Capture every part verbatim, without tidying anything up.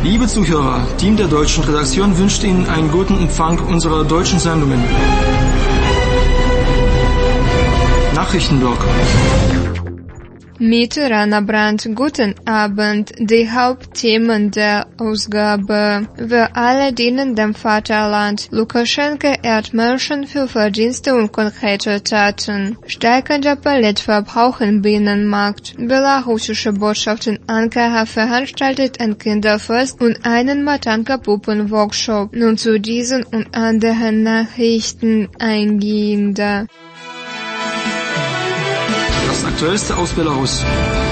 Liebe Zuhörer, Team der deutschen Redaktion wünscht Ihnen einen guten Empfang unserer deutschen Sendungen. Nachrichtenblock. Mit Rana Brandt, guten Abend. Die Hauptthemen der Ausgabe. Wir alle dienen dem Vaterland. Lukaschenko ehrt Menschen für Verdienste und konkrete Taten. Steigender Pelletverbrauch im Binnenmarkt. Belarussische Botschaft in Ankara veranstaltet ein Kinderfest und einen Matanka-Puppen-Workshop. Nun zu diesen und anderen Nachrichten eingehender. Das Aktuellste aus Belarus.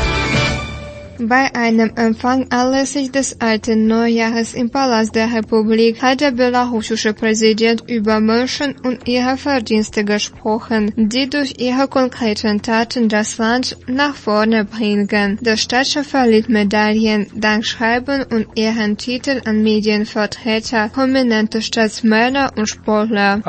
Bei einem Empfang anlässlich des alten Neujahres im Palast der Republik hat der belarussische Präsident über Menschen und ihre Verdienste gesprochen, die durch ihre konkreten Taten das Land nach vorne bringen. Der Staatschef verlieh Medaillen, Dankschreiben und Ehrentitel an Medienvertreter, prominente Staatsmänner und Sportler.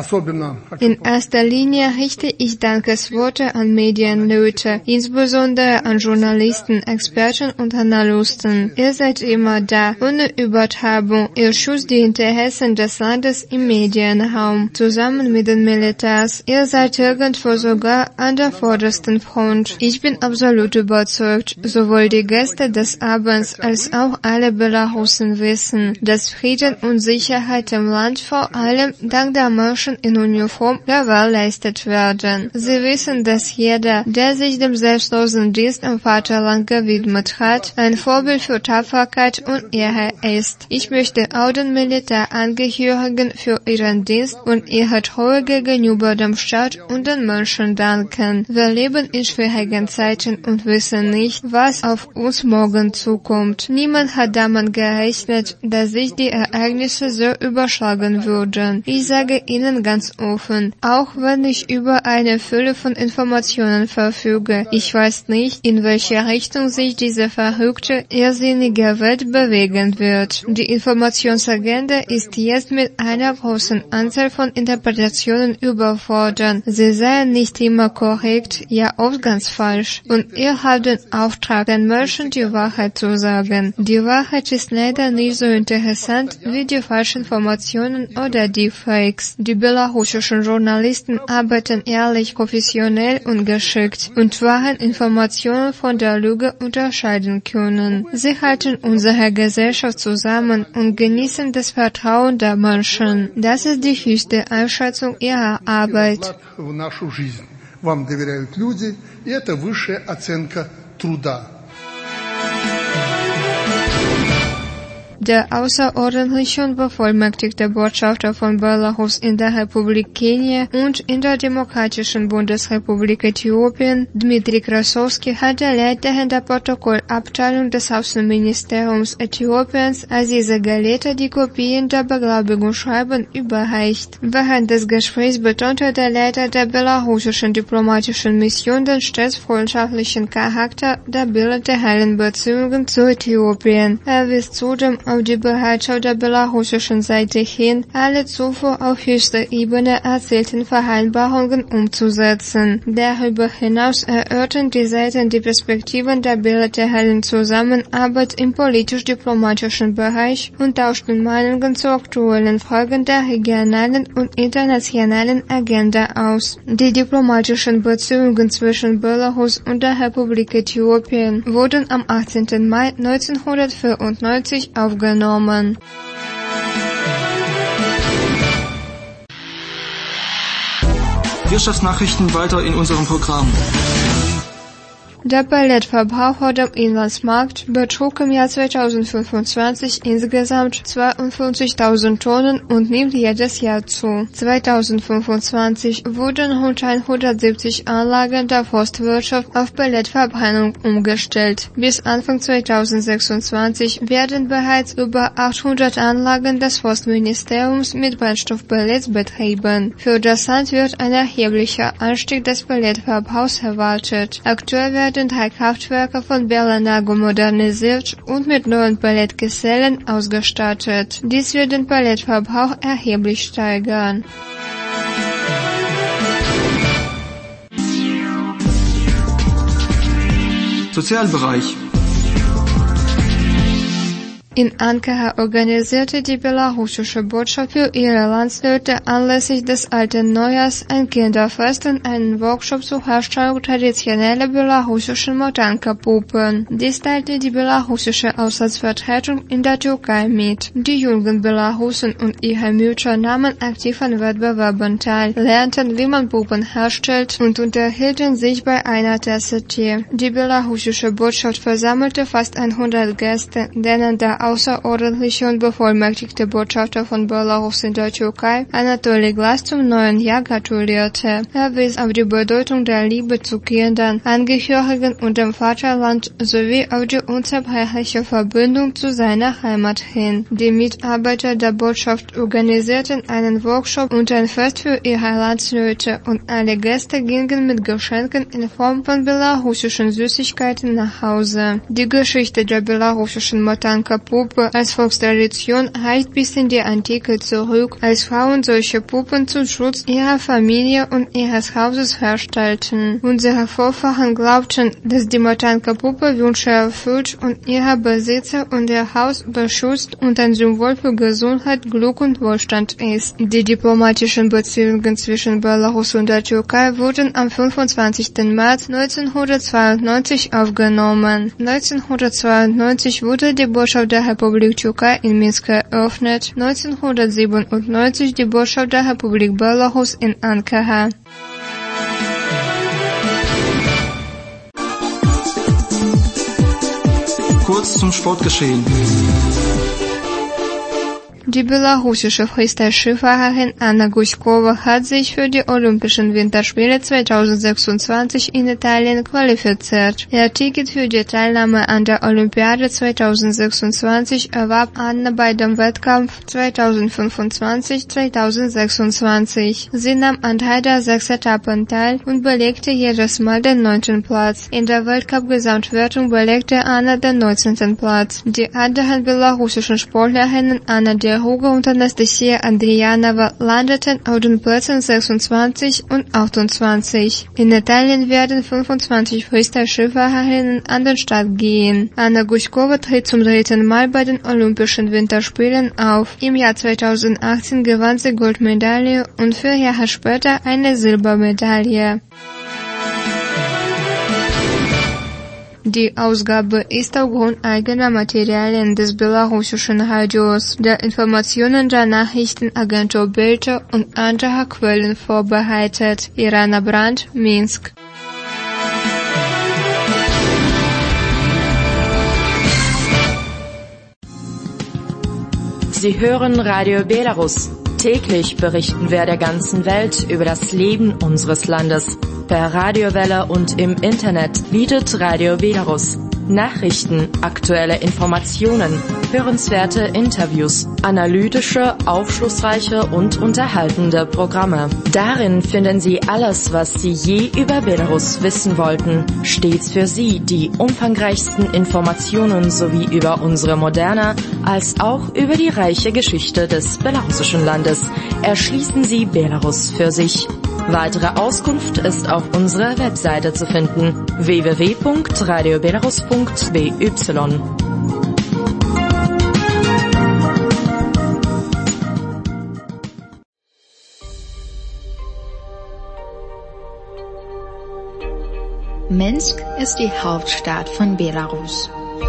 In erster Linie richte ich Dankesworte an Medienleute, insbesondere an Journalisten, Experten und Analysten. Ihr seid immer da, ohne Übertreibung. Ihr schützt die Interessen des Landes im Medienraum, zusammen mit den Militärs. Ihr seid irgendwo sogar an der vordersten Front. Ich bin absolut überzeugt, sowohl die Gäste des Abends als auch alle Belarussen wissen, dass Frieden und Sicherheit im Land vor allem dank der Menschen in Uniform gewährleistet werden. Sie wissen, dass jeder, der sich dem selbstlosen Dienst am Vaterland gewidmet hat, ein Vorbild für Tapferkeit und Ehre ist. Ich möchte auch den Militärangehörigen für ihren Dienst und ihre Treue gegenüber dem Staat und den Menschen danken. Wir leben in schwierigen Zeiten und wissen nicht, was auf uns morgen zukommt. Niemand hat damit gerechnet, dass sich die Ereignisse so überschlagen würden. Ich sage Ihnen ganz offen, auch wenn ich über eine Fülle von Informationen verfüge, ich weiß nicht, in welche Richtung sich diese verrückte, irrsinnige Welt bewegen wird. Die Informationsagenda ist jetzt mit einer großen Anzahl von Interpretationen überfordert. Sie seien nicht immer korrekt, ja oft ganz falsch. Und ihr habt den Auftrag, den Menschen die Wahrheit zu sagen. Die Wahrheit ist leider nicht so interessant wie die falschen Informationen oder die Fakes. Die belarussischen Journalisten arbeiten ehrlich, professionell und geschickt und wahren Informationen von der Lüge unterscheiden können. Sie halten unsere Gesellschaft zusammen und genießen das Vertrauen der Menschen. Das ist die höchste Einschätzung ihrer Arbeit. Вам доверяют люди, и это высшая оценка труда. Der außerordentliche und bevollmächtigte Botschafter von Belarus in der Republik Kenia und in der Demokratischen Bundesrepublik Äthiopien, Dmitri Krasowski, hat der Leiterin der Protokollabteilung des Außenministeriums Äthiopiens Aziza Galeta die Kopien der Beglaubigungsschreiben überreicht. Während des Gesprächs betonte der Leiter der belarussischen diplomatischen Mission den stets freundschaftlichen Charakter der bilateralen Beziehungen zu Äthiopien. Er wies zudem auf die Bereitschaft der belarussischen Seite hin, alle zuvor auf höchster Ebene erzielten Vereinbarungen umzusetzen. Darüber hinaus erörterten die Seiten die Perspektiven der bilateralen Zusammenarbeit im politisch-diplomatischen Bereich und tauschten Meinungen zu aktuellen Fragen der regionalen und internationalen Agenda aus. Die diplomatischen Beziehungen zwischen Belarus und der Republik Äthiopien wurden am achtzehnten Mai neunzehnhundertvierundneunzig aufgenommen. Wirtschaftsnachrichten weiter in unserem Programm. Der Pelletverbrauch auf dem Inlandsmarkt betrug im Jahr zweitausendfünfundzwanzig insgesamt zweiundfünfzigtausend Tonnen und nimmt jedes Jahr zu. zweitausendfünfundzwanzig wurden rund hundertsiebzig Anlagen der Forstwirtschaft auf Pelletverbrennung umgestellt. Bis Anfang zweitausendsechsundzwanzig werden bereits über achthundert Anlagen des Forstministeriums mit Brennstoffpellets betrieben. Für das Land wird ein erheblicher Anstieg des Pelletverbrauchs erwartet. Aktuell werden drei Kraftwerke von Berlenago modernisiert und mit neuen Pelletgesellen ausgestattet. Dies wird den Pelletverbrauch erheblich steigern. Sozialbereich. In Ankara organisierte die belarussische Botschaft für ihre Landsleute anlässlich des alten Neujahrs ein Kinderfest und einen Workshop zur Herstellung traditioneller belarussischen Motanka-Puppen. Dies teilte die belarussische Auslandsvertretung in der Türkei mit. Die jungen Belarussen und ihre Mütter nahmen aktiv an Wettbewerben teil, lernten, wie man Puppen herstellt und unterhielten sich bei einer Tasse Tee. Die belarussische Botschaft versammelte fast hundert Gäste, denen der außerordentliche und bevollmächtigte Botschafter von Belarus in der Türkei, Anatoli Glas, zum neuen Jahr gratulierte. Er wies auf die Bedeutung der Liebe zu Kindern, Angehörigen und dem Vaterland sowie auf die unzerbrechliche Verbindung zu seiner Heimat hin. Die Mitarbeiter der Botschaft organisierten einen Workshop und ein Fest für ihre Landsleute und alle Gäste gingen mit Geschenken in Form von belarussischen Süßigkeiten nach Hause. Die Geschichte der belarussischen Motanka-Puppe als Volkstradition reicht bis in die Antike zurück, als Frauen solche Puppen zum Schutz ihrer Familie und ihres Hauses herstellten. Unsere Vorfahren glaubten, dass die Motanka-Puppe Wünsche erfüllt und ihre Besitzer und ihr Haus beschützt und ein Symbol für Gesundheit, Glück und Wohlstand ist. Die diplomatischen Beziehungen zwischen Belarus und der Türkei wurden am fünfundzwanzigsten März neunzehnhundertzweiundneunzig aufgenommen. neunzehnhundertzweiundneunzig wurde die Botschaft der Republik Türkei in Minsk eröffnet, neunzehnhundertsiebenundneunzig die Botschaft der Republik Belarus in Ankara. Kurz zum Sportgeschehen. Die belarussische Freestyle-Skifahrerin Anna Guськova hat sich für die Olympischen Winterspiele zweitausendsechsundzwanzig in Italien qualifiziert. Ihr Ticket für die Teilnahme an der Olympiade zweitausendsechsundzwanzig erwarb Anna bei dem Wettkampf zweitausendfünfundzwanzig zweitausendsechsundzwanzig. Sie nahm an drei der sechs Etappen teil und belegte jedes Mal den neunten Platz. In der Weltcup-Gesamtwertung belegte Anna den neunzehnten Platz. Die anderen belarussischen Sportlerinnen Anna Deruga und Anastasia Andrijanova landeten auf den Plätzen sechsundzwanzig und achtundzwanzig. In Italien werden fünfundzwanzig Freestyle-Skifahrerinnen an den Start gehen. Anna Guськova tritt zum dritten Mal bei den Olympischen Winterspielen auf. Im Jahr zweitausendachtzehn gewann sie Goldmedaille und vier Jahre später eine Silbermedaille. Die Ausgabe ist aufgrund eigener Materialien des belarussischen Radios, der Informationen der Nachrichtenagentur Belta und anderer Quellen vorbereitet. Irana Brandt, Minsk. Sie hören Radio Belarus. Täglich berichten wir der ganzen Welt über das Leben unseres Landes. Per Radiowelle und im Internet bietet Radio Belarus Nachrichten, aktuelle Informationen, hörenswerte Interviews, analytische, aufschlussreiche und unterhaltende Programme. Darin finden Sie alles, was Sie je über Belarus wissen wollten. Stets für Sie die umfangreichsten Informationen sowie über unsere moderne als auch über die reiche Geschichte des belarussischen Landes. Erschließen Sie Belarus für sich. Weitere Auskunft ist auf unserer Webseite zu finden: w w w punkt radio belarus punkt b y. Minsk ist die Hauptstadt von Belarus.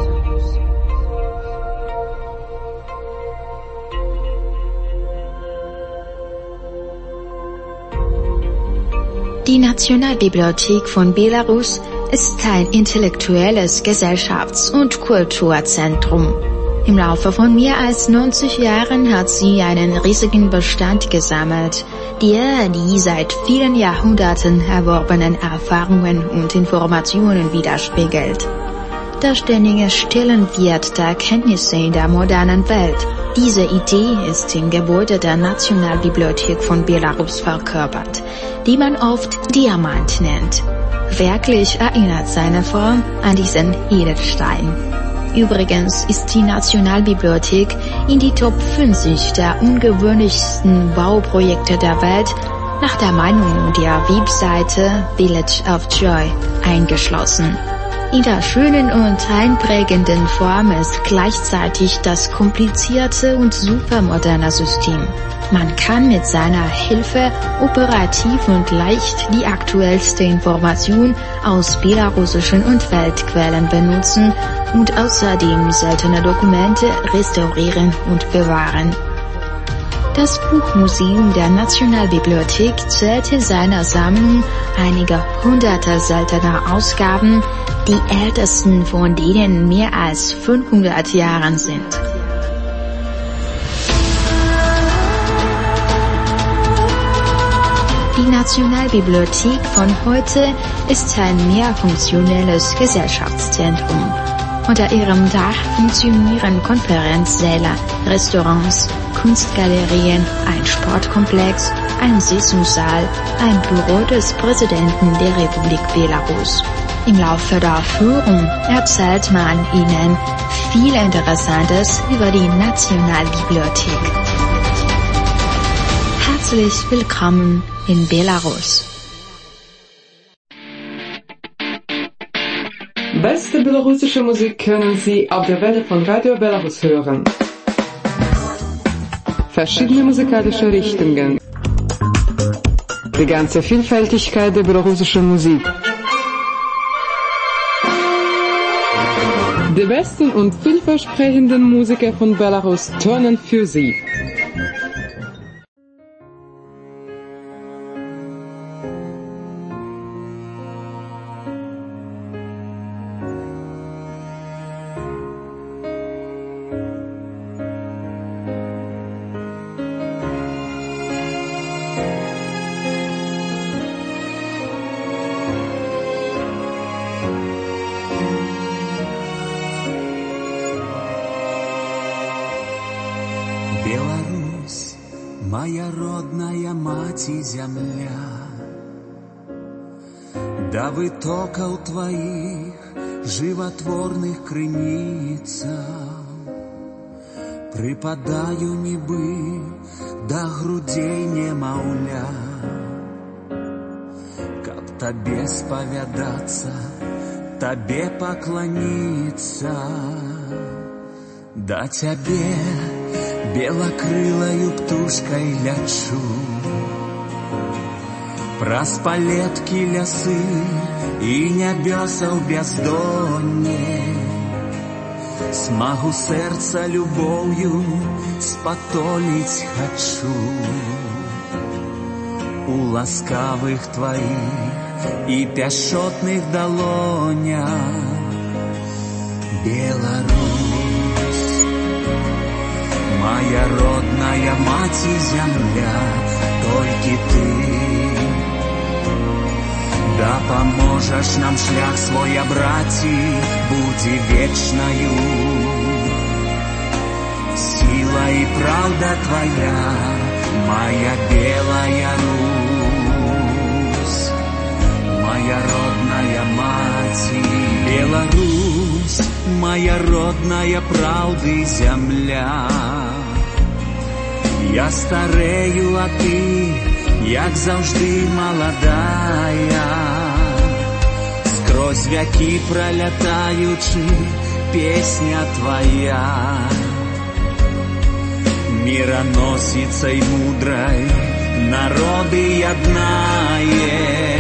Die Nationalbibliothek von Belarus ist ein intellektuelles Gesellschafts- und Kulturzentrum. Im Laufe von mehr als neunzig Jahren hat sie einen riesigen Bestand gesammelt, der die seit vielen Jahrhunderten erworbenen Erfahrungen und Informationen widerspiegelt. Der ständige Stellenwert der Kenntnisse in der modernen Welt. Diese Idee ist im Gebäude der Nationalbibliothek von Belarus verkörpert, die man oft Diamant nennt. Wirklich erinnert seine Form an diesen Edelstein. Übrigens ist die Nationalbibliothek in die Top fünfzig der ungewöhnlichsten Bauprojekte der Welt nach der Meinung der Webseite Village of Joy eingeschlossen. In der schönen und einprägenden Form ist gleichzeitig das komplizierte und supermoderne System. Man kann mit seiner Hilfe operativ und leicht die aktuellste Information aus belarussischen und Weltquellen benutzen und außerdem seltene Dokumente restaurieren und bewahren. Das Buchmuseum der Nationalbibliothek zählt in seiner Sammlung einige hunderte seltener Ausgaben, die ältesten von denen mehr als fünfhundert Jahren sind. Die Nationalbibliothek von heute ist ein mehrfunktionelles Gesellschaftszentrum. Unter ihrem Dach funktionieren Konferenzsäle, Restaurants, Kunstgalerien, ein Sportkomplex, ein Sitzungssaal, ein Büro des Präsidenten der Republik Belarus. Im Laufe der Führung erzählt man Ihnen viel Interessantes über die Nationalbibliothek. Herzlich willkommen in Belarus. Beste belarussische Musik können Sie auf der Welle von Radio Belarus hören. Verschiedene musikalische Richtungen. Die ganze Vielfältigkeit der belarussischen Musik. Die besten und vielversprechenden Musiker von Belarus turnen für Sie. Беларусь, моя родная мать и земля, да витокаў твоих животворных крыніцаў припадаю нібы да грудей немаўля, каб табе спавядацца, табе пакланіцца, да цябе белокрылою птушкой лячу, праз палеткі лясы і нябёсаў бяздонне, смагу сэрца любоўю спатоліць хачу у ласкавых тваіх і пяшчотных далонях. Беларусь, моя родная мать и земля, толькі ты дапаможаш нам шлях свой абраці, будзе вечнаю. Сила и правда твоя, моя белая Русь, моя родная мать. Беларусь, моя родная правды земля. Я старею, а ты, як заўжды маладая, скрозь вякі пролятаючы, песня твоя мироносицей мудрой народы яднае.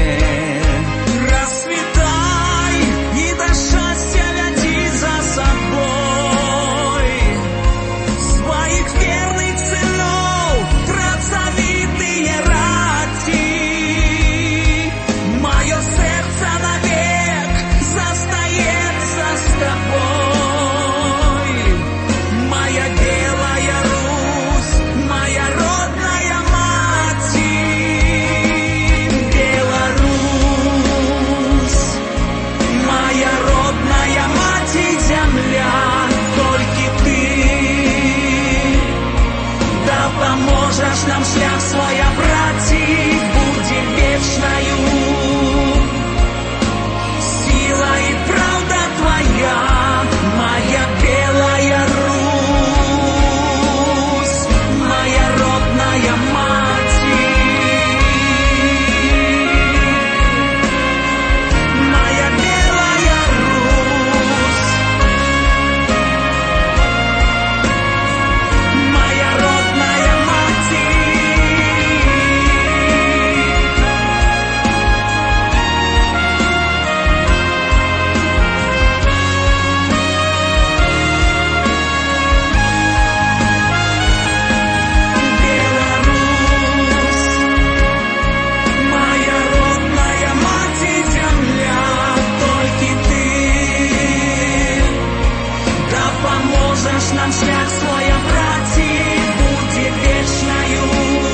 даешь нам шлях в своем брате, будет вечною.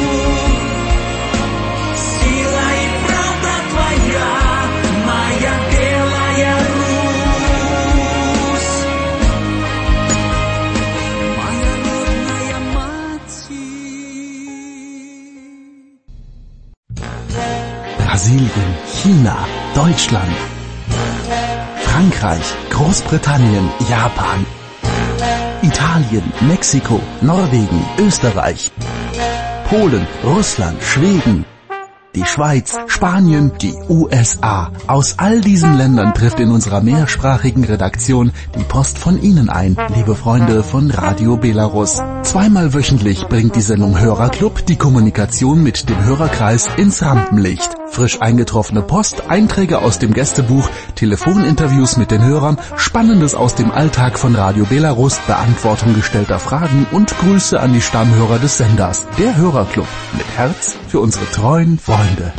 Сила и правда твоя, моя белая Русь, моя родная мать. Brasilien, China, Deutschland, Frankreich, Großbritannien, Japan, Italien, Mexiko, Norwegen, Österreich, Polen, Russland, Schweden, die Schweiz, Spanien, die U S A. Aus all diesen Ländern trifft in unserer mehrsprachigen Redaktion die Post von Ihnen ein, liebe Freunde von Radio Belarus. Zweimal wöchentlich bringt die Sendung Hörerclub die Kommunikation mit dem Hörerkreis ins Rampenlicht. Frisch eingetroffene Post, Einträge aus dem Gästebuch, Telefoninterviews mit den Hörern, Spannendes aus dem Alltag von Radio Belarus, Beantwortung gestellter Fragen und Grüße an die Stammhörer des Senders. Der Hörerclub mit Herz für unsere treuen Freunde.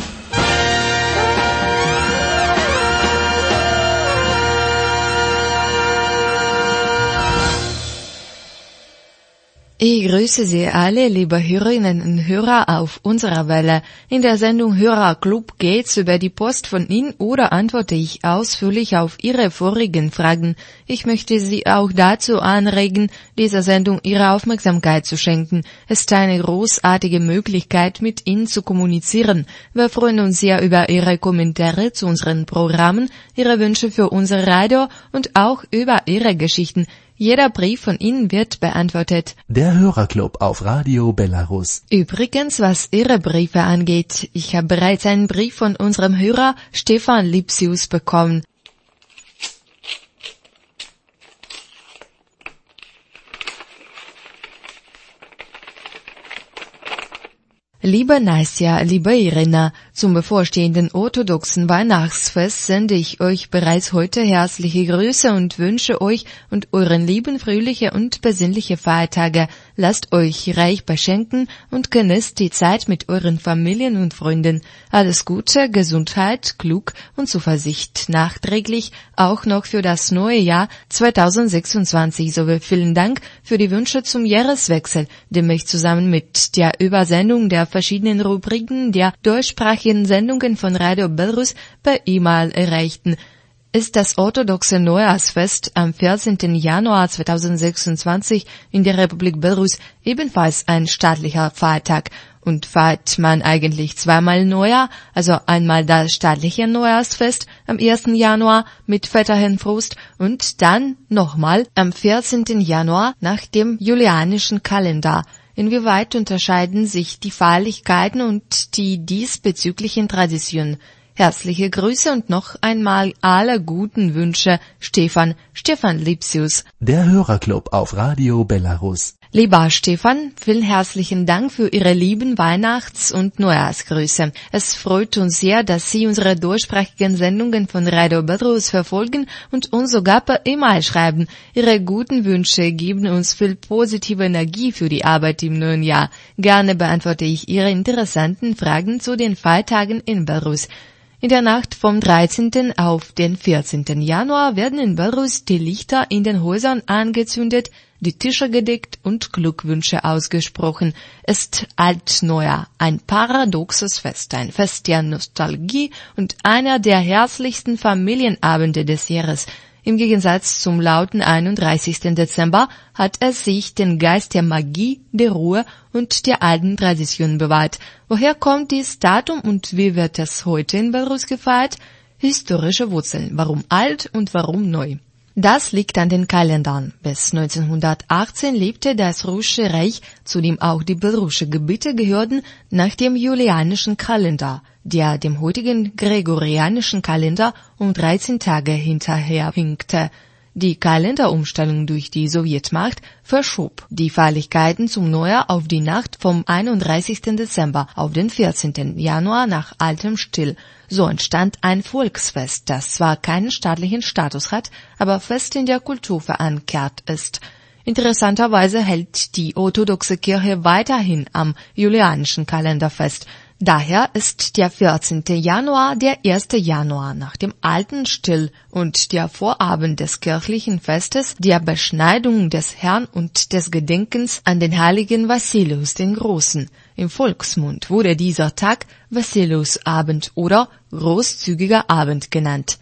Ich grüße Sie alle, liebe Hörerinnen und Hörer auf unserer Welle. In der Sendung Hörerclub geht's über die Post von Ihnen oder antworte ich ausführlich auf Ihre vorigen Fragen. Ich möchte Sie auch dazu anregen, dieser Sendung Ihre Aufmerksamkeit zu schenken. Es ist eine großartige Möglichkeit, mit Ihnen zu kommunizieren. Wir freuen uns sehr über Ihre Kommentare zu unseren Programmen, Ihre Wünsche für unser Radio und auch über Ihre Geschichten. Jeder Brief von Ihnen wird beantwortet. Der Hörerclub auf Radio Belarus. Übrigens, was Ihre Briefe angeht, ich habe bereits einen Brief von unserem Hörer Stefan Lipsius bekommen. Liebe Nasja, liebe Irina, zum bevorstehenden orthodoxen Weihnachtsfest sende ich euch bereits heute herzliche Grüße und wünsche euch und euren Lieben fröhliche und besinnliche Feiertage. Lasst euch reich beschenken und genießt die Zeit mit euren Familien und Freunden. Alles Gute, Gesundheit, Glück und Zuversicht nachträglich auch noch für das neue Jahr zweitausendsechsundzwanzig sowie vielen Dank für die Wünsche zum Jahreswechsel, den mich zusammen mit der Übersendung der verschiedenen Rubriken der deutschsprachigen Sendungen von Radio Belarus per E-Mail erreichten. Ist das orthodoxe Neujahrsfest am vierzehnten Januar zweitausendsechsundzwanzig in der Republik Belarus ebenfalls ein staatlicher Feiertag. Und feiert man eigentlich zweimal Neujahr, also einmal das staatliche Neujahrsfest am ersten Januar mit Väterchenfrust und dann nochmal am vierzehnten Januar nach dem julianischen Kalender. Inwieweit unterscheiden sich die Feierlichkeiten und die diesbezüglichen Traditionen? Herzliche Grüße und noch einmal alle guten Wünsche, Stefan, Stefan Lipsius. Der Hörerclub auf Radio Belarus. Lieber Stefan, vielen herzlichen Dank für Ihre lieben Weihnachts- und Neujahrsgrüße. Es freut uns sehr, dass Sie unsere deutschsprachigen Sendungen von Radio Belarus verfolgen und uns sogar per E-Mail schreiben. Ihre guten Wünsche geben uns viel positive Energie für die Arbeit im neuen Jahr. Gerne beantworte ich Ihre interessanten Fragen zu den Feiertagen in Belarus. In der Nacht vom dreizehnten auf den vierzehnten Januar werden in Belarus die Lichter in den Häusern angezündet, die Tische gedeckt und Glückwünsche ausgesprochen. Es ist Altneujahr, ein paradoxes Fest, ein Fest der Nostalgie und einer der herzlichsten Familienabende des Jahres. Im Gegensatz zum lauten einunddreißigsten Dezember hat es sich den Geist der Magie, der Ruhe und der alten Tradition bewahrt. Woher kommt dieses Datum und wie wird es heute in Belarus gefeiert? Historische Wurzeln. Warum alt und warum neu? Das liegt an den Kalendern. Bis neunzehnhundertachtzehn lebte das Russische Reich, zu dem auch die belarussischen Gebiete gehörten, nach dem julianischen Kalender, der dem heutigen gregorianischen Kalender um dreizehn Tage hinterherhinkte. Die Kalenderumstellung durch die Sowjetmacht verschob die Feierlichkeiten zum Neujahr auf die Nacht vom einunddreißigsten Dezember auf den vierzehnten Januar nach altem Stil. So entstand ein Volksfest, das zwar keinen staatlichen Status hat, aber fest in der Kultur verankert ist. Interessanterweise hält die orthodoxe Kirche weiterhin am julianischen Kalender fest. Daher ist der vierzehnte Januar der erste Januar nach dem alten Stil und der Vorabend des kirchlichen Festes der Beschneidung des Herrn und des Gedenkens an den heiligen Vassilius den Großen. Im Volksmund wurde dieser Tag Vassiliusabend oder großzügiger Abend genannt.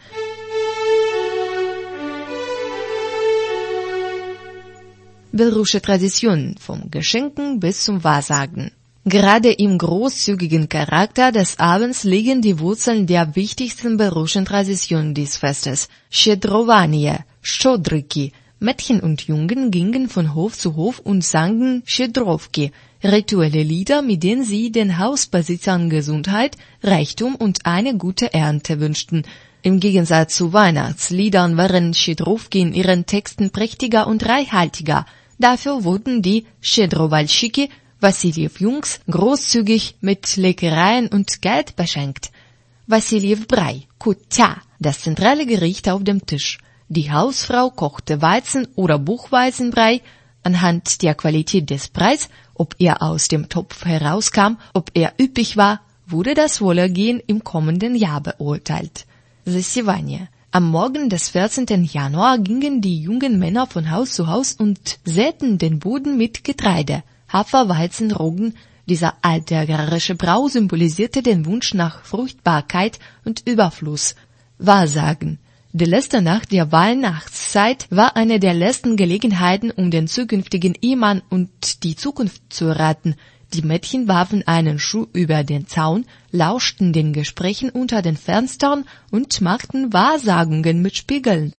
Belarussische Tradition vom Geschenken bis zum Wahrsagen. Gerade im großzügigen Charakter des Abends liegen die Wurzeln der wichtigsten belarussischen Tradition des Festes. Щедрование, Szczodryki. Mädchen und Jungen gingen von Hof zu Hof und sangen Щедровки, rituelle Lieder, mit denen sie den Hausbesitzern Gesundheit, Reichtum und eine gute Ernte wünschten. Im Gegensatz zu Weihnachtsliedern waren Щедровки in ihren Texten prächtiger und reichhaltiger. Dafür wurden die Щедровальщики, Wassiljew-Jungs, großzügig mit Leckereien und Geld beschenkt. Wassiljew-Brei, Kutja, das zentrale Gericht auf dem Tisch. Die Hausfrau kochte Weizen- oder Buchweizenbrei. Anhand der Qualität des Breis, ob er aus dem Topf herauskam, ob er üppig war, wurde das Wohlergehen im kommenden Jahr beurteilt. Засевание. Am Morgen des vierzehnten Januar gingen die jungen Männer von Haus zu Haus und säten den Boden mit Getreide. Hafer, Weizen, Roggen. Dieser alte agrarische Brauch symbolisierte den Wunsch nach Fruchtbarkeit und Überfluss. Wahrsagen. Die letzte Nacht der Weihnachtszeit war eine der letzten Gelegenheiten, um den zukünftigen Ehemann und die Zukunft zu erraten. Die Mädchen warfen einen Schuh über den Zaun, lauschten den Gesprächen unter den Fenstern und machten Wahrsagungen mit Spiegeln.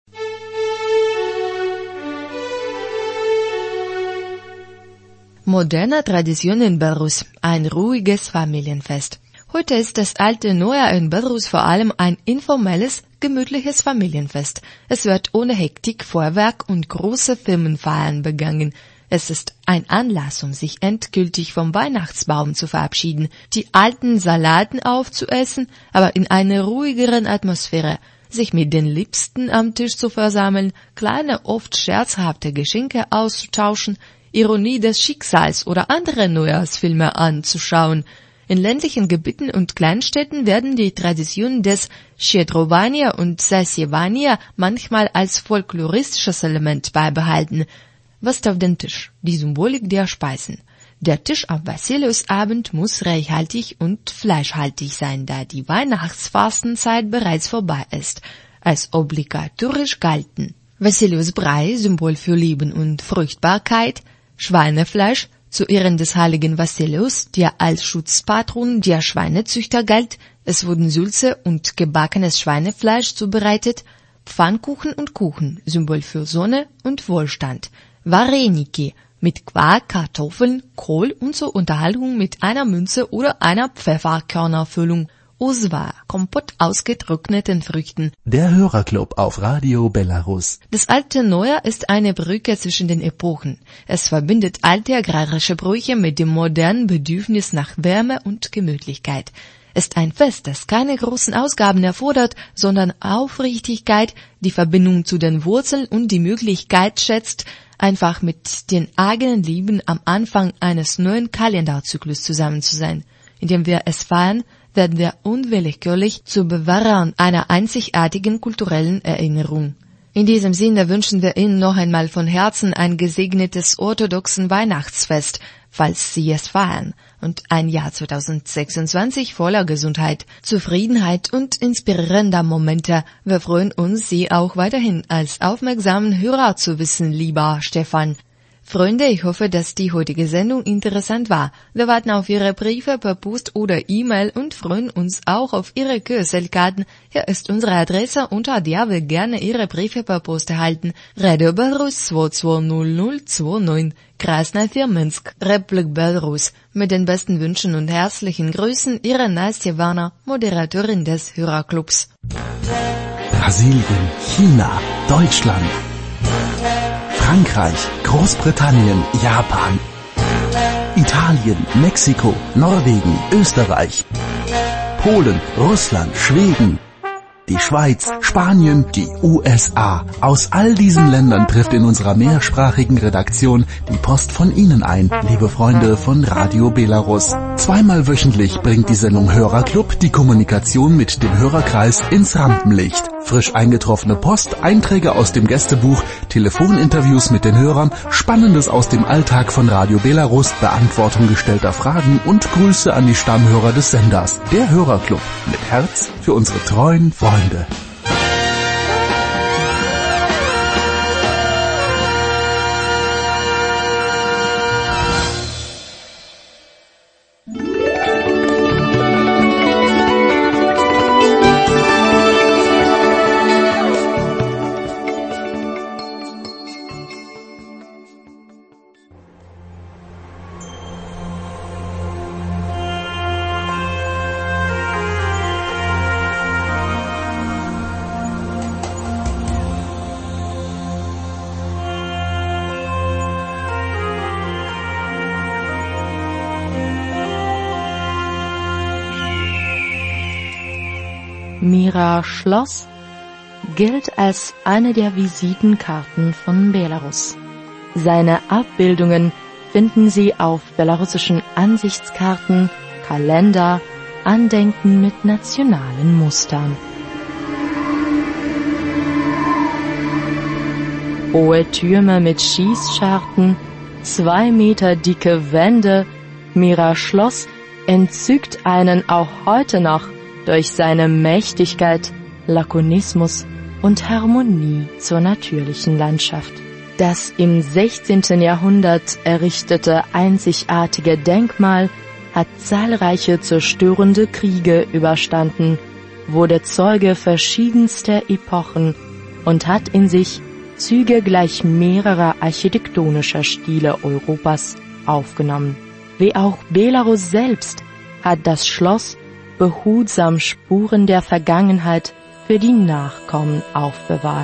Moderne Tradition in Belarus, ein ruhiges Familienfest. Heute ist das alte Neujahr in Belarus vor allem ein informelles, gemütliches Familienfest. Es wird ohne Hektik, Feuerwerk und große Firmenfeiern begangen. Es ist ein Anlass, um sich endgültig vom Weihnachtsbaum zu verabschieden, die alten Salaten aufzuessen, aber in einer ruhigeren Atmosphäre, sich mit den Liebsten am Tisch zu versammeln, kleine, oft scherzhafte Geschenke auszutauschen, Ironie des Schicksals oder andere Neujahrsfilme anzuschauen. In ländlichen Gebieten und Kleinstädten werden die Traditionen des Щедрования und Засевания manchmal als folkloristisches Element beibehalten. Was ist auf dem Tisch? Die Symbolik der Speisen. Der Tisch am Vassiliusabend muss reichhaltig und fleischhaltig sein, da die Weihnachtsfastenzeit bereits vorbei ist. Als obligatorisch galten Vassiliusbrei, Symbol für Leben und Fruchtbarkeit, Schweinefleisch, zu Ehren des heiligen Vassilius, der als Schutzpatron der Schweinezüchter galt. Es wurden Sülze und gebackenes Schweinefleisch zubereitet, Pfannkuchen und Kuchen, Symbol für Sonne und Wohlstand. Vareniki, mit Quark, Kartoffeln, Kohl und zur Unterhaltung mit einer Münze oder einer Pfefferkörnerfüllung. Osva, Kompott aus getrockneten Früchten. Der Hörerclub auf Radio Belarus. Das alte Neujahr ist eine Brücke zwischen den Epochen. Es verbindet alte agrarische Bräuche mit dem modernen Bedürfnis nach Wärme und Gemütlichkeit. Es ist ein Fest, das keine großen Ausgaben erfordert, sondern Aufrichtigkeit, die Verbindung zu den Wurzeln und die Möglichkeit schätzt, einfach mit den eigenen Lieben am Anfang eines neuen Kalenderzyklus zusammen zu sein. Indem wir es feiern, werden wir unwillkürlich zu Bewahrern einer einzigartigen kulturellen Erinnerung. In diesem Sinne wünschen wir Ihnen noch einmal von Herzen ein gesegnetes orthodoxen Weihnachtsfest, falls Sie es feiern, und ein Jahr zweitausendsechsundzwanzig voller Gesundheit, Zufriedenheit und inspirierender Momente. Wir freuen uns, Sie auch weiterhin als aufmerksamen Hörer zu wissen, lieber Stefan. Freunde, ich hoffe, dass die heutige Sendung interessant war. Wir warten auf Ihre Briefe per Post oder E-Mail und freuen uns auch auf Ihre Q S L-Karten. Hier ist unsere Adresse, unter der wir gerne Ihre Briefe per Post erhalten. Radio Belarus zwei zwei null null zwei neun, Krasnaya Minsk, Republik Belarus. Mit den besten Wünschen und herzlichen Grüßen, Ihre Nastja Warner, Moderatorin des Hörerclubs. Brasilien, China, Deutschland, Frankreich, Großbritannien, Japan, Italien, Mexiko, Norwegen, Österreich, Polen, Russland, Schweden. die Schweiz, Spanien, die U S A. Aus all diesen Ländern trifft in unserer mehrsprachigen Redaktion die Post von Ihnen ein, liebe Freunde von Radio Belarus. Zweimal wöchentlich bringt die Sendung Hörerclub die Kommunikation mit dem Hörerkreis ins Rampenlicht. Frisch eingetroffene Post, Einträge aus dem Gästebuch, Telefoninterviews mit den Hörern, Spannendes aus dem Alltag von Radio Belarus, Beantwortung gestellter Fragen und Grüße an die Stammhörer des Senders. Der Hörerclub mit Herz für unsere treuen Freunde. Mira-Schloss gilt als eine der Visitenkarten von Belarus. Seine Abbildungen finden Sie auf belarussischen Ansichtskarten, Kalender, Andenken mit nationalen Mustern. Hohe Türme mit Schießscharten, zwei Meter dicke Wände, Mira-Schloss entzückt einen auch heute noch durch seine Mächtigkeit, Lakonismus und Harmonie zur natürlichen Landschaft. Das im sechzehnten Jahrhundert errichtete einzigartige Denkmal hat zahlreiche zerstörende Kriege überstanden, wurde Zeuge verschiedenster Epochen und hat in sich Züge gleich mehrerer architektonischer Stile Europas aufgenommen. Wie auch Belarus selbst hat das Schloss behutsam Spuren der Vergangenheit für die Nachkommen aufbewahrt.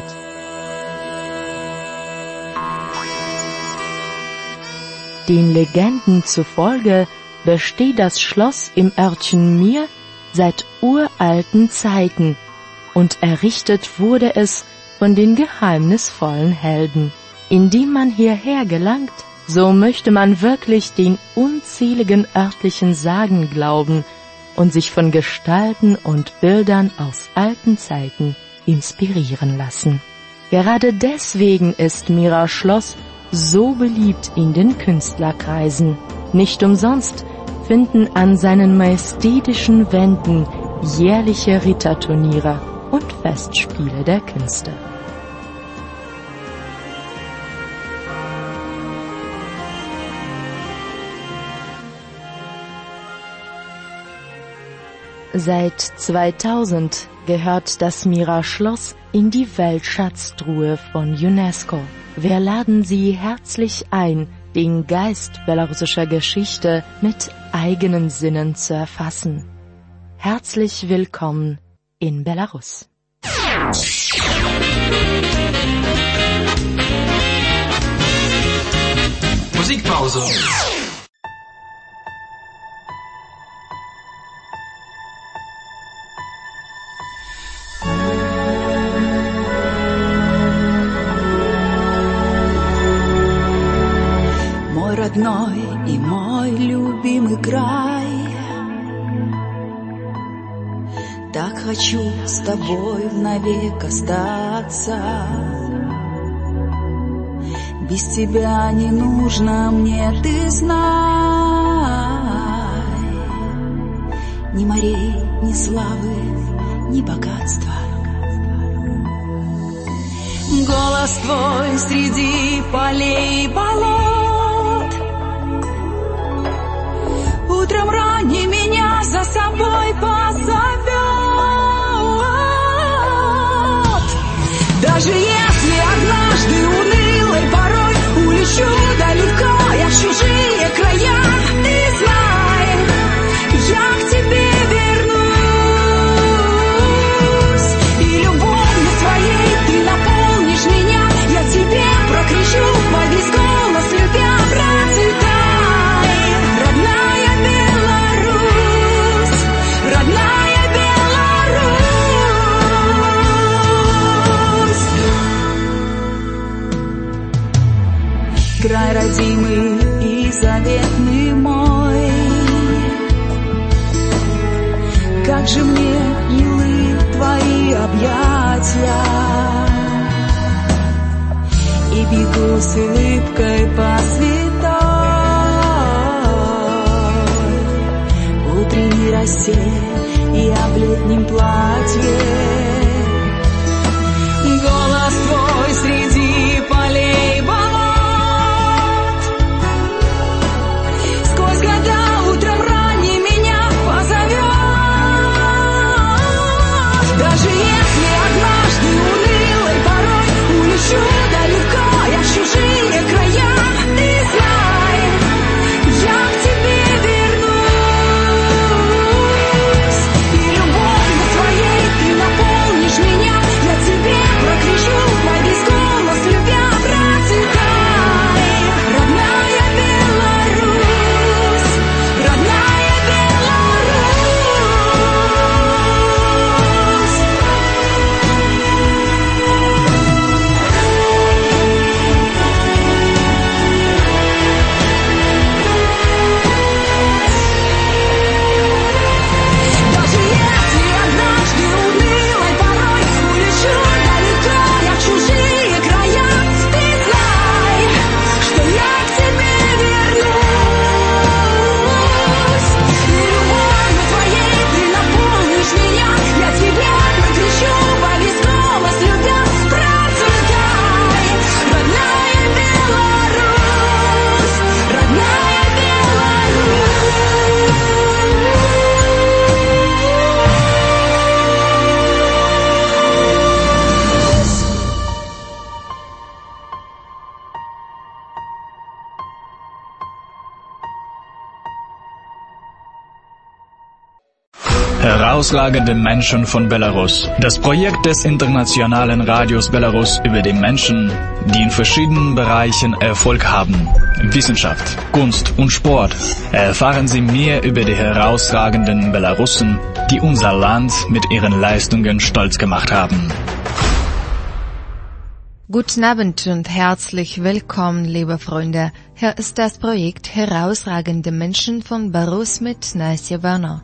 Den Legenden zufolge besteht das Schloss im Örtchen Mir seit uralten Zeiten und errichtet wurde es von den geheimnisvollen Helden. Indem man hierher gelangt, so möchte man wirklich den unzähligen örtlichen Sagen glauben und sich von Gestalten und Bildern aus alten Zeiten inspirieren lassen. Gerade deswegen ist Mira-Schloss so beliebt in den Künstlerkreisen. Nicht umsonst finden an seinen majestätischen Wänden jährliche Ritterturniere und Festspiele der Künste. Seit zweitausend gehört das Mira-Schloss in die Weltschatztruhe von UNESCO. Wir laden Sie herzlich ein, den Geist belarussischer Geschichte mit eigenen Sinnen zu erfassen. Herzlich willkommen in Belarus. Musikpause. Родной и мой любимый край, так хочу с тобой навек остаться. Без тебя не нужно мне, ты знай, ни морей, ни славы, ни богатства. Голос твой среди полей и болот, утром ранним меня за собой позовет. Даже если однажды унылой порой улечу далеко я в чужие края, ты знай, я к тебе вернусь. И любовью своей ты наполнишь меня, я тебе прокричу во весь голос лету. невыразимый и заветный мой. Как же мне милы твои объятия, и бегу с улыбкой по святой утренней росе и об летнем платье. Голос твой среди полей болот, сквозь года утром ранним меня позовет. Даже если однажды унылой порой улечу далеко я в чужие края, ты знай, я к тебе вернусь. И любовью твоей ты наполнишь меня, я тебе прокричу во весь голос, любя, процветай. Родная Беларусь, родная Беларусь. Даже если однажды унылой порой улечу далеко я в чужие края, ты знай, что я к тебе вернусь. И любовью твоей ты наполнишь меня, я тебе прокричу во весь голос, любя, процветай. Родная Беларусь, родная Беларусь. Herausragende Menschen von Belarus. Das Projekt des internationalen Radios Belarus über die Menschen, die in verschiedenen Bereichen Erfolg haben. Wissenschaft, Kunst und Sport. Erfahren Sie mehr über die herausragenden Belarussen, die unser Land mit ihren Leistungen stolz gemacht haben. Guten Abend und herzlich willkommen, liebe Freunde. Hier ist das Projekt Herausragende Menschen von Belarus mit Nasja Werner.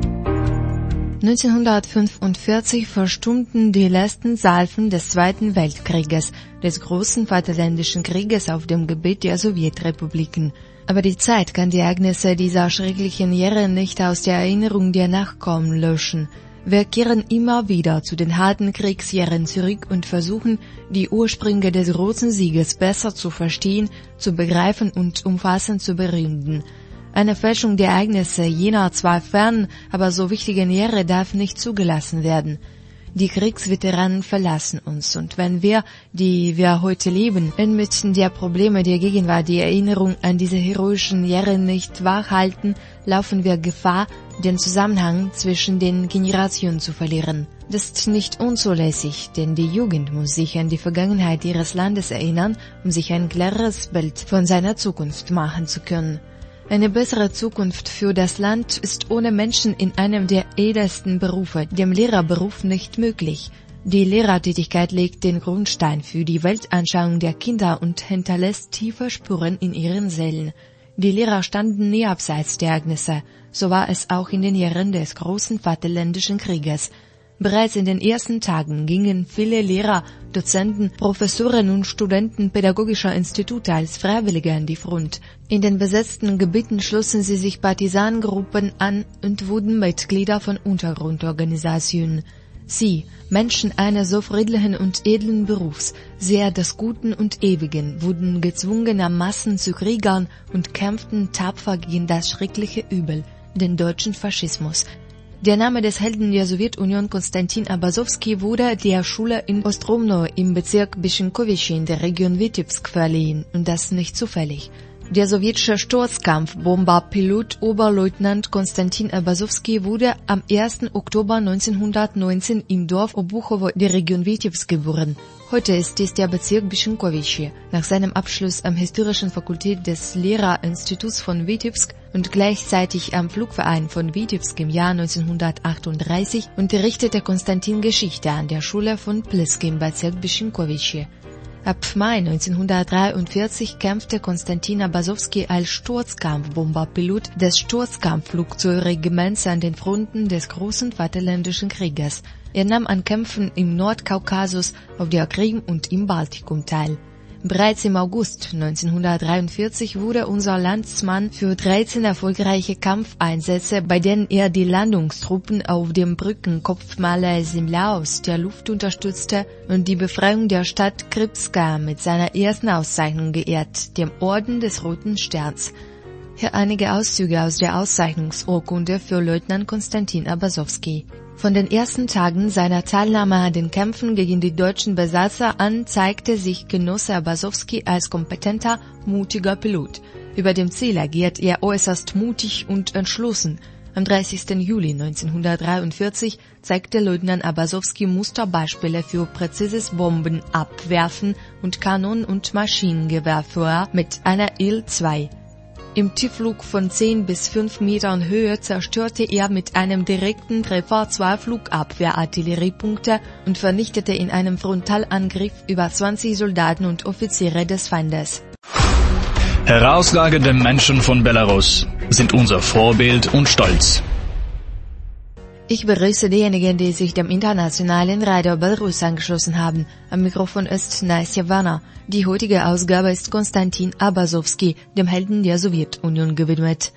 neunzehnhundertfünfundvierzig verstummten die letzten Salven des Zweiten Weltkrieges, des großen Vaterländischen Krieges auf dem Gebiet der Sowjetrepubliken. Aber die Zeit kann die Ereignisse dieser schrecklichen Jahre nicht aus der Erinnerung der Nachkommen löschen. Wir kehren immer wieder zu den harten Kriegsjahren zurück und versuchen, die Ursprünge des großen Sieges besser zu verstehen, zu begreifen und umfassend zu begründen. Eine Fälschung der Ereignisse jener zwar fernen, aber so wichtigen Jahre darf nicht zugelassen werden. Die Kriegsveteranen verlassen uns, und wenn wir, die wir heute leben, inmitten der Probleme der Gegenwart die Erinnerung an diese heroischen Jahre nicht wachhalten, laufen wir Gefahr, den Zusammenhang zwischen den Generationen zu verlieren. Das ist nicht unzulässig, denn die Jugend muss sich an die Vergangenheit ihres Landes erinnern, um sich ein klares Bild von seiner Zukunft machen zu können. Eine bessere Zukunft für das Land ist ohne Menschen in einem der edelsten Berufe, dem Lehrerberuf, nicht möglich. Die Lehrertätigkeit legt den Grundstein für die Weltanschauung der Kinder und hinterlässt tiefe Spuren in ihren Seelen. Die Lehrer standen nie abseits der Ereignisse, so war es auch in den Jahren des großen Vaterländischen Krieges. Bereits in den ersten Tagen gingen viele Lehrer, Dozenten, Professoren und Studenten pädagogischer Institute als Freiwillige an die Front. In den besetzten Gebieten schlossen sie sich Partisanengruppen an und wurden Mitglieder von Untergrundorganisationen. Sie, Menschen eines so friedlichen und edlen Berufs, Seher des Guten und Ewigen, wurden gezwungenermaßen zu Kriegern und kämpften tapfer gegen das schreckliche Übel, den deutschen Faschismus. Der Name des Helden der Sowjetunion Konstantin Abasowski wurde der Schule in Ostromno im Bezirk Bischenkowice in der Region Witebsk verliehen, und das nicht zufällig. Der sowjetische Sturzkampfbomberpilot Oberleutnant Konstantin Abasowski wurde am ersten Oktober neunzehnhundertneunzehn im Dorf Obuchowo der Region Witebsk geboren. Heute ist es der Bezirk Bischenkowice. Nach seinem Abschluss am Historischen Fakultät des Lehrerinstituts von Witebsk und gleichzeitig am Flugverein von Witebsk im Jahr neunzehnhundertachtunddreißig unterrichtete Konstantin Geschichte an der Schule von Plisk im Bezirk Bischenkowice. Ab Mai neunzehnhundertdreiundvierzig kämpfte Konstantin Abasowski als Sturzkampfbomberpilot des Sturzkampfflugzeugregiments an den Fronten des Großen Vaterländischen Krieges. Er nahm an Kämpfen im Nordkaukasus, auf der Krim und im Baltikum teil. Bereits im August neunzehnhundertdreiundvierzig wurde unser Landsmann für dreizehn erfolgreiche Kampfeinsätze, bei denen er die Landungstruppen auf dem Brückenkopf Malaya Simla aus der Luft unterstützte, und die Befreiung der Stadt Kripska mit seiner ersten Auszeichnung geehrt, dem Orden des Roten Sterns. Hier einige Auszüge aus der Auszeichnungsurkunde für Leutnant Konstantin Abasowski. Von den ersten Tagen seiner Teilnahme an den Kämpfen gegen die deutschen Besatzer an zeigte sich Genosse Abasowski als kompetenter, mutiger Pilot. Über dem Ziel agiert er äußerst mutig und entschlossen. Am dreißigsten Juli neunzehnhundertdreiundvierzig zeigte Leutnant Abasowski Musterbeispiele für präzises Bombenabwerfen und Kanon- und Maschinengewehrfeuer mit einer I L zwei. Im Tiefflug von zehn bis fünf Metern Höhe zerstörte er mit einem direkten Treffer zwei Flugabwehrartilleriepunkte und vernichtete in einem Frontalangriff über zwanzig Soldaten und Offiziere des Feindes. Herausragende Menschen von Belarus sind unser Vorbild und Stolz. Ich begrüße diejenigen, die sich dem internationalen Radio Belarus angeschlossen haben. Am Mikrofon ist Nasja Werner. Die heutige Ausgabe ist Konstantin Abasowski, dem Helden der Sowjetunion, gewidmet.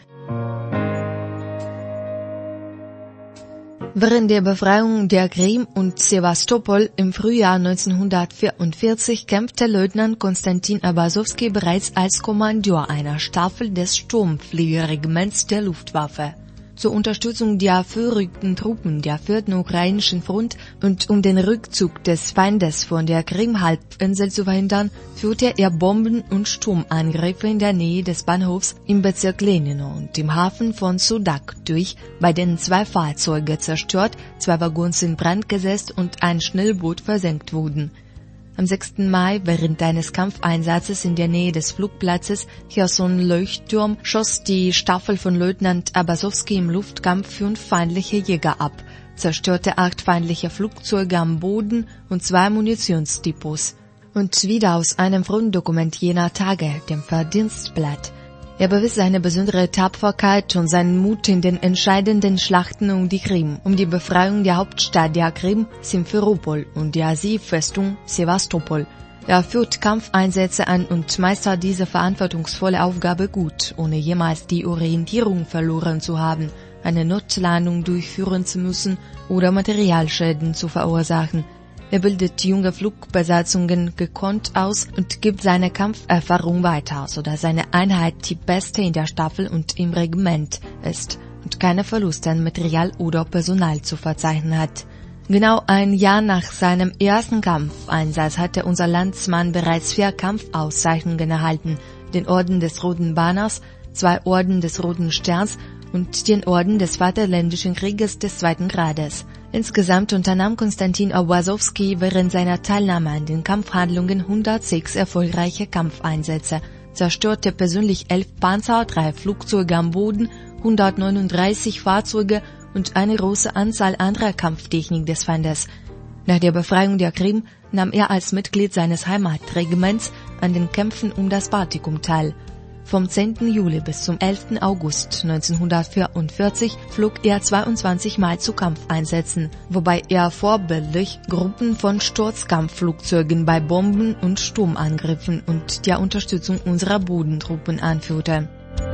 Während der Befreiung der Krim und Sewastopol im Frühjahr neunzehnhundertvierundvierzig kämpfte Leutnant Konstantin Abasowski bereits als Kommandeur einer Staffel des Sturmfliegerregiments der Luftwaffe. Zur Unterstützung der vorrückenden Truppen der vierten ukrainischen Front und um den Rückzug des Feindes von der Krim-Halbinsel zu verhindern, führte er Bomben- und Sturmangriffe in der Nähe des Bahnhofs im Bezirk Lenino und im Hafen von Sudak durch, bei denen zwei Fahrzeuge zerstört, zwei Waggons in Brand gesetzt und ein Schnellboot versenkt wurden. Am sechsten Mai, während eines Kampfeinsatzes in der Nähe des Flugplatzes Cherson-Leuchtturm, schoss die Staffel von Leutnant Abasowski im Luftkampf fünf feindliche Jäger ab, zerstörte acht feindliche Flugzeuge am Boden und zwei Munitionsdepots. Und wieder aus einem Frontdokument jener Tage, dem Verdienstblatt. Er bewies seine besondere Tapferkeit und seinen Mut in den entscheidenden Schlachten um die Krim, um die Befreiung der Hauptstadt der Krim, Simferopol, und der Seefestung Sewastopol. Er führt Kampfeinsätze an und meistert diese verantwortungsvolle Aufgabe gut, ohne jemals die Orientierung verloren zu haben, eine Notlandung durchführen zu müssen oder Materialschäden zu verursachen. Er bildet junge Flugbesatzungen gekonnt aus und gibt seine Kampferfahrung weiter, sodass seine Einheit die beste in der Staffel und im Regiment ist und keine Verluste an Material oder Personal zu verzeichnen hat. Genau ein Jahr nach seinem ersten Kampfeinsatz hatte unser Landsmann bereits vier Kampfauszeichnungen erhalten, den Orden des Roten Banners, zwei Orden des Roten Sterns und den Orden des Vaterländischen Krieges des zweiten Grades. Insgesamt unternahm Konstantin Abasowski während seiner Teilnahme an den Kampfhandlungen hundertsechs erfolgreiche Kampfeinsätze, zerstörte persönlich elf Panzer, drei Flugzeuge am Boden, hundertneununddreißig Fahrzeuge und eine große Anzahl anderer Kampftechnik des Feindes. Nach der Befreiung der Krim nahm er als Mitglied seines Heimatregiments an den Kämpfen um das Baltikum teil. Vom zehnten Juli bis zum elften August neunzehnhundertvierundvierzig flog er zweiundzwanzig Mal zu Kampfeinsätzen, wobei er vorbildlich Gruppen von Sturzkampfflugzeugen bei Bomben- und Sturmangriffen und der Unterstützung unserer Bodentruppen anführte.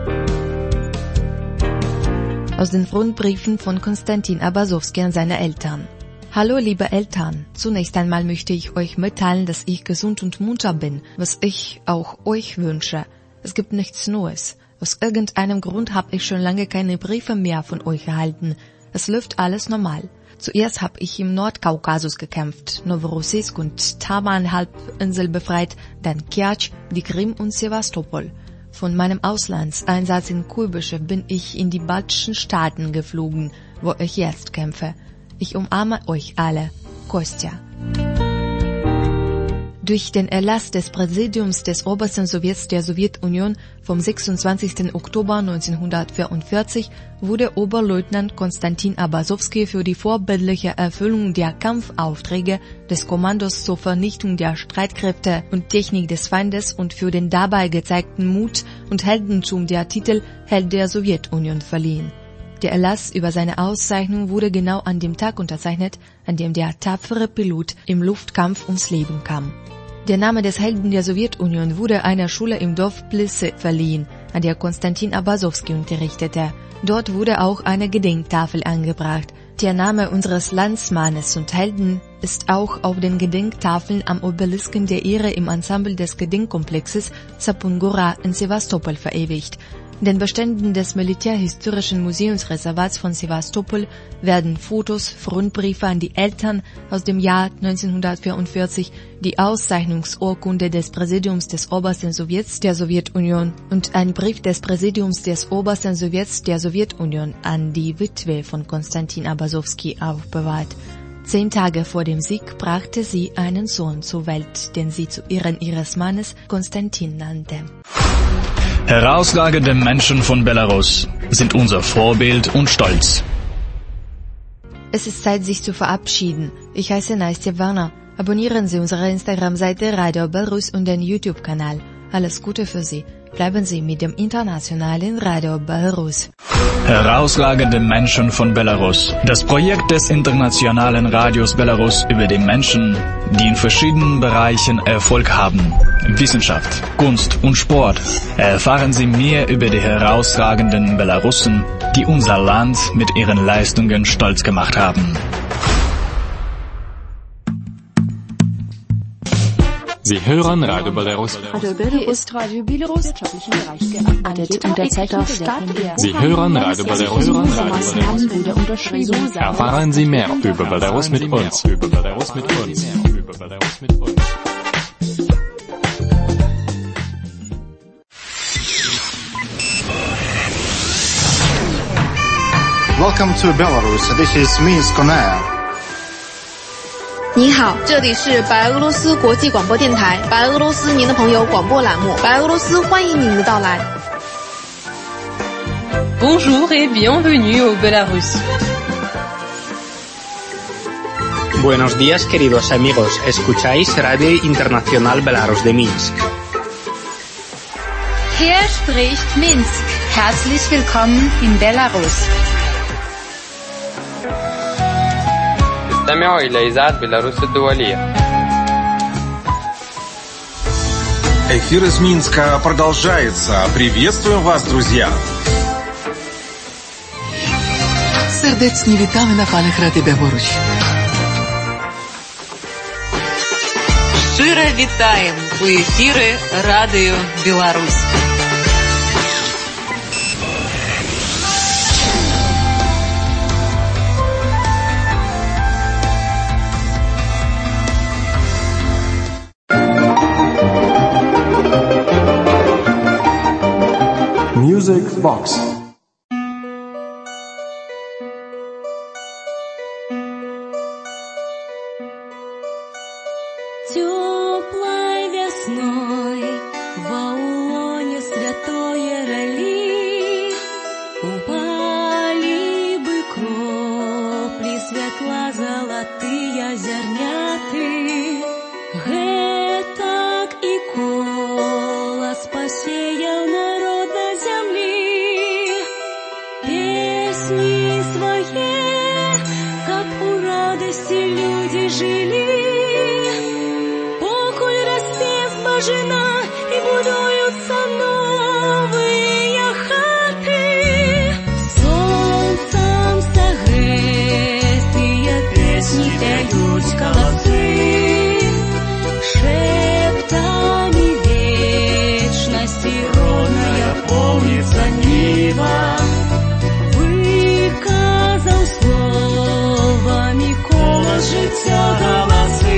Aus den Frontbriefen von Konstantin Abasowski an seine Eltern. Hallo liebe Eltern, zunächst einmal möchte ich euch mitteilen, dass ich gesund und munter bin, was ich auch euch wünsche. Es gibt nichts Neues. Aus irgendeinem Grund habe ich schon lange keine Briefe mehr von euch erhalten. Es läuft alles normal. Zuerst habe ich im Nordkaukasus gekämpft, Novorossiysk und Taman-Halbinsel befreit, dann Kertsch, die Krim und Sewastopol. Von meinem Auslandseinsatz in Kuibyschew bin ich in die baltischen Staaten geflogen, wo ich jetzt kämpfe. Ich umarme euch alle. Kostja. Durch den Erlass des Präsidiums des Obersten Sowjets der Sowjetunion vom sechsundzwanzigsten Oktober neunzehnhundertvierundvierzig wurde Oberleutnant Konstantin Abasowski für die vorbildliche Erfüllung der Kampfaufträge des Kommandos zur Vernichtung der Streitkräfte und Technik des Feindes und für den dabei gezeigten Mut und Heldentum der Titel Held der Sowjetunion verliehen. Der Erlass über seine Auszeichnung wurde genau an dem Tag unterzeichnet, an dem der tapfere Pilot im Luftkampf ums Leben kam. Der Name des Helden der Sowjetunion wurde einer Schule im Dorf Plisse verliehen, an der Konstantin Abasowski unterrichtete. Dort wurde auch eine Gedenktafel angebracht. Der Name unseres Landsmannes und Helden ist auch auf den Gedenktafeln am Obelisken der Ehre im Ensemble des Gedenkkomplexes Sapun Gora in Sevastopol verewigt. Den Beständen des Militärhistorischen Museumsreservats von Sevastopol werden Fotos, Frontbriefe an die Eltern aus dem Jahr neunzehnhundertvierundvierzig, die Auszeichnungsurkunde des Präsidiums des Obersten Sowjets der Sowjetunion und ein Brief des Präsidiums des Obersten Sowjets der Sowjetunion an die Witwe von Konstantin Abasowski aufbewahrt. Zehn Tage vor dem Sieg brachte sie einen Sohn zur Welt, den sie zu Ehren ihres Mannes Konstantin nannte. Herausragende Menschen von Belarus sind unser Vorbild und Stolz. Es ist Zeit, sich zu verabschieden. Ich heiße Nastja Werner. Abonnieren Sie unsere Instagram-Seite Radio Belarus und den YouTube-Kanal. Alles Gute für Sie. Bleiben Sie mit dem internationalen Radio Belarus. Herausragende Menschen von Belarus. Das Projekt des internationalen Radios Belarus über die Menschen, die in verschiedenen Bereichen Erfolg haben. Wissenschaft, Kunst und Sport. Erfahren Sie mehr über die herausragenden Belarussen, die unser Land mit ihren Leistungen stolz gemacht haben. Sie hören Radio Belarus. Radio Belarus ist Radio Belarus wirtschaftlichen Bereich gearbeitet und derzeit auf Stadt. Sie hören Radio Belarus. Erfahren Sie mehr über Belarus mit uns. Über Belarus mit uns. Über Belarus mit uns. Welcome to Belarus. This is Minsk on Air. 你好，这里是白俄罗斯国际广播电台，白俄罗斯您的朋友广播栏目，白俄罗斯欢迎您的到来。 Bonjour et bienvenue au Belarus. Buenos días, queridos amigos. Escucháis Radio Internacional Belarus de Minsk. Hier spricht Minsk. Herzlich willkommen in Belarus. استمعوا إلى إذاعة بيلاروس الدولية. Эфир из Минска продолжается. Приветствуем вас, друзья. Serdecznie witamy na falach Radia Białoruś. Щиро вітаємо у ефірі Радіо Білорусь. Music Box. Теплой весной в Аулоне святой роли упали бы кропли светло-золотые зерняты. Гэтак и колос посеял народ на земли. Песни свои, как у радости люди жили. Жена и будуются новые хаты. Солнцем согретые песни поют колосы. Шептами вечности родная полнится нива. Выказал словами колос життя голосы.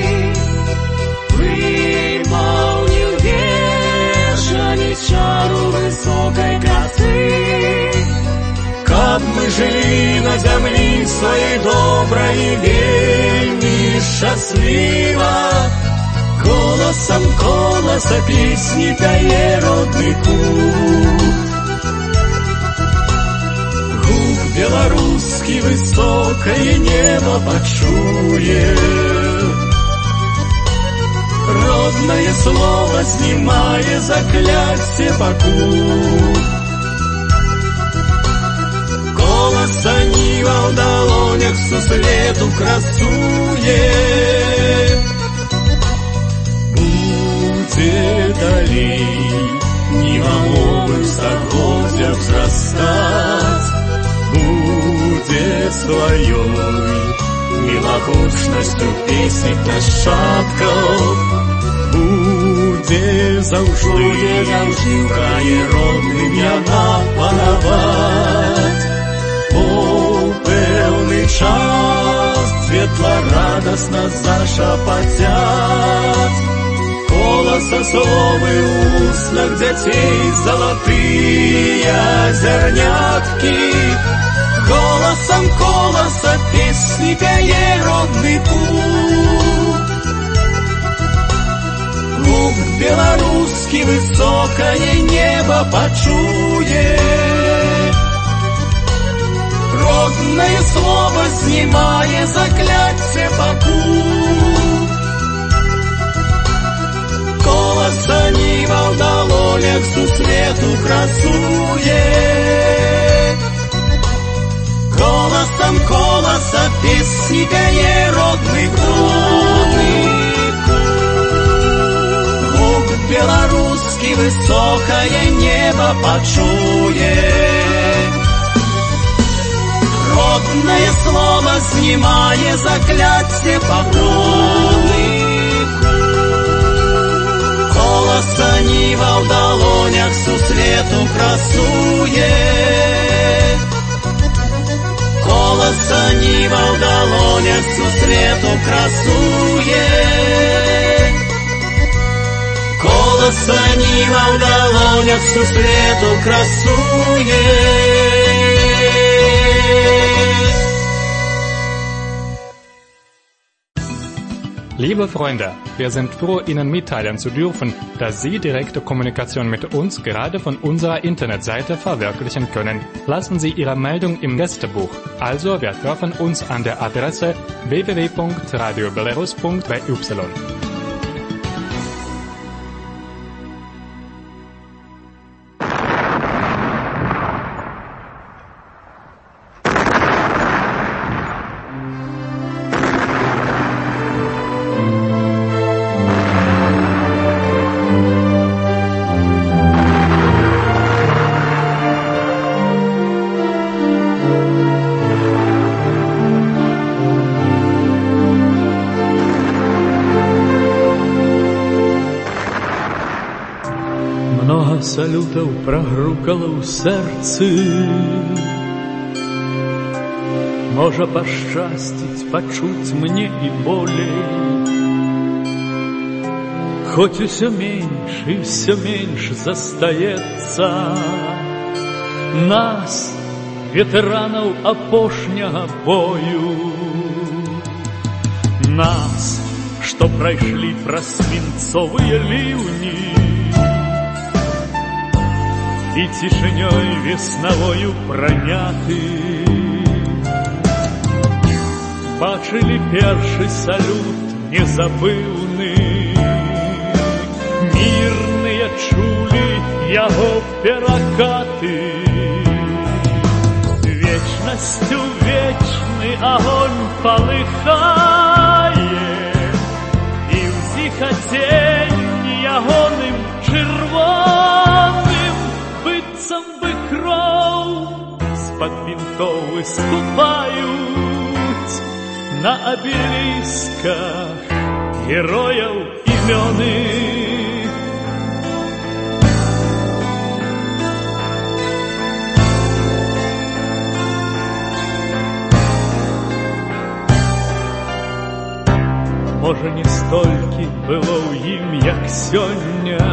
Чару высокой красы, каб мы жили на земле своей доброй и вельми счастливо, Голосом колоса песни пяе родный кут. Гук белорусский высокое небо почует. Родное слово, снимая заклятие покут. Голоса нива в долонях всю свету красует. Будет далей нива мовы сагодзя взрастать. Будет своей милохушностью песней нашатков. Будет заўжды в крае родным яна панаваць. О, пэўны час светла-радасна зашапацяць. Колоса словы ў уснах дзяцей залатыя зярняткі. Голосом колоса песни пяе родный путь. Лук белорусский высокое небо почует. Родное слово, снимая заклятие покут. Колоса нива в долонях всю свету красует. Голосом колоса песни пяе родный кут. Лук белорусский высокое небо почует. Родное слово, снимая заклятие покуты. Колоса нива в долонях всю свету красует. Колоса нива в долонях всю свету красует. Колоса нива в долонях всю свету красует. Liebe Freunde, wir sind froh, Ihnen mitteilen zu dürfen, dass Sie direkte Kommunikation mit uns gerade von unserer Internetseite verwirklichen können. Lassen Sie Ihre Meldung im Gästebuch. Also, wir treffen uns an der Adresse w w w punkt radio belarus punkt b y. Салютаў прагрукала ў сэрцы. Можа пашчасціць пачуць мне і болей. Хоць усё менш і ўсё менш застаецца нас, ветэранаў апошняга бою. Нас, што прайшлі праз свінцовыя ліўні і цішынёй веснавою праняты. Бачылі першы салют незабыўны, мірныя чулі яго перакаты. Вечнасцю вечны агонь палыхае, і ўсіх адценні ягоным чырвоным быццам бы кроў з-пад бінтоў выступаюць на абелісках герояў імёны. Можа, не столькі было ў ім, як сёння,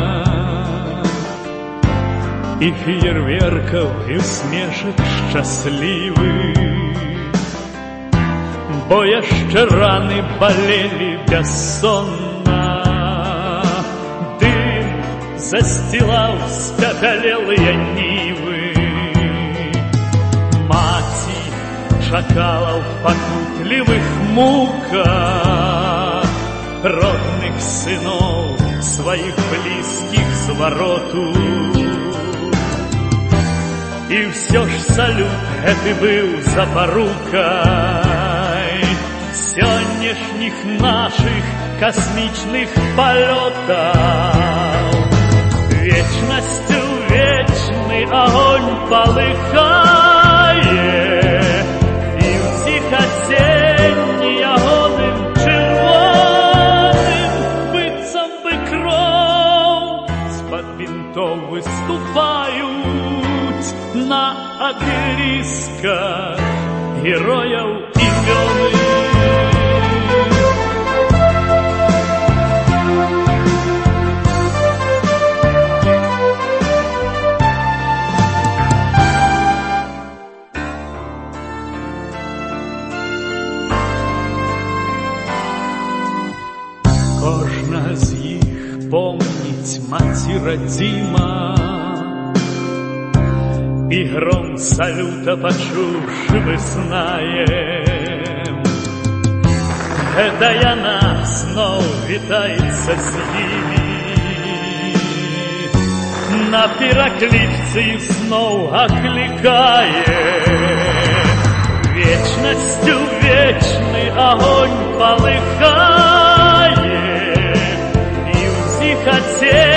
і феерверкаў, і усмешак шчаслівых, бо яшчэ раны балелі бяссонна, застилаў спяталелыя нівы. Маці чакала ў пакутлівых муках родных сыноў, сваіх блізкіх звароту. І ўсё ж салют гэты быў запарукай сённяшніх нашых касмічных палётаў. Вечнасцю вечны агонь палыхае, і ўсіх адценні ягоным чырвоным быццам бы кроў з-пад бінтоў выступаюць на абелісках герояў імёны. Кожна з іх помніць маці радзіма, і гром салюта пачуўшы выснаем. Гэта яна зноў вітаецца з імі, на пераклічцы зноў аклікае. Вечнасцю вечны агонь палыхае, і ўсіх адценні